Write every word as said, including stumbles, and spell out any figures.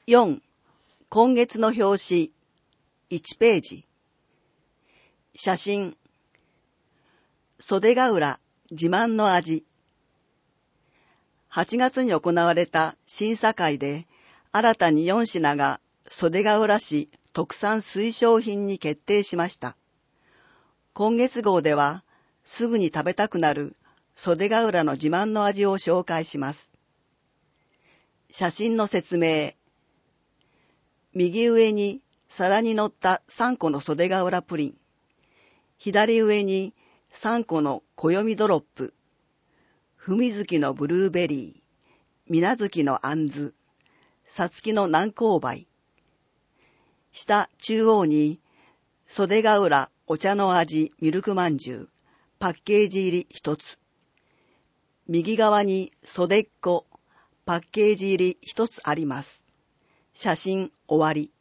よん、今月の表紙、いちページ。写真、袖ヶ浦自慢の味。はちがつに行われた審査会で、新たによん品が袖ヶ浦市特産推奨品に決定しました。今月号では、すぐに食べたくなる袖ヶ浦の自慢の味を紹介します。写真の説明。右上に皿に乗ったさんこの袖ヶ浦プリン。左上にさんこの暦ドロップ。ふみずきのブルーベリー。みなずきのあんず。さつきの南高梅。下中央に袖ヶ浦お茶の味ミルクまんじゅう。パッケージ入り一つ。右側に袖っこ。パッケージ入り一つあります。写真終わり。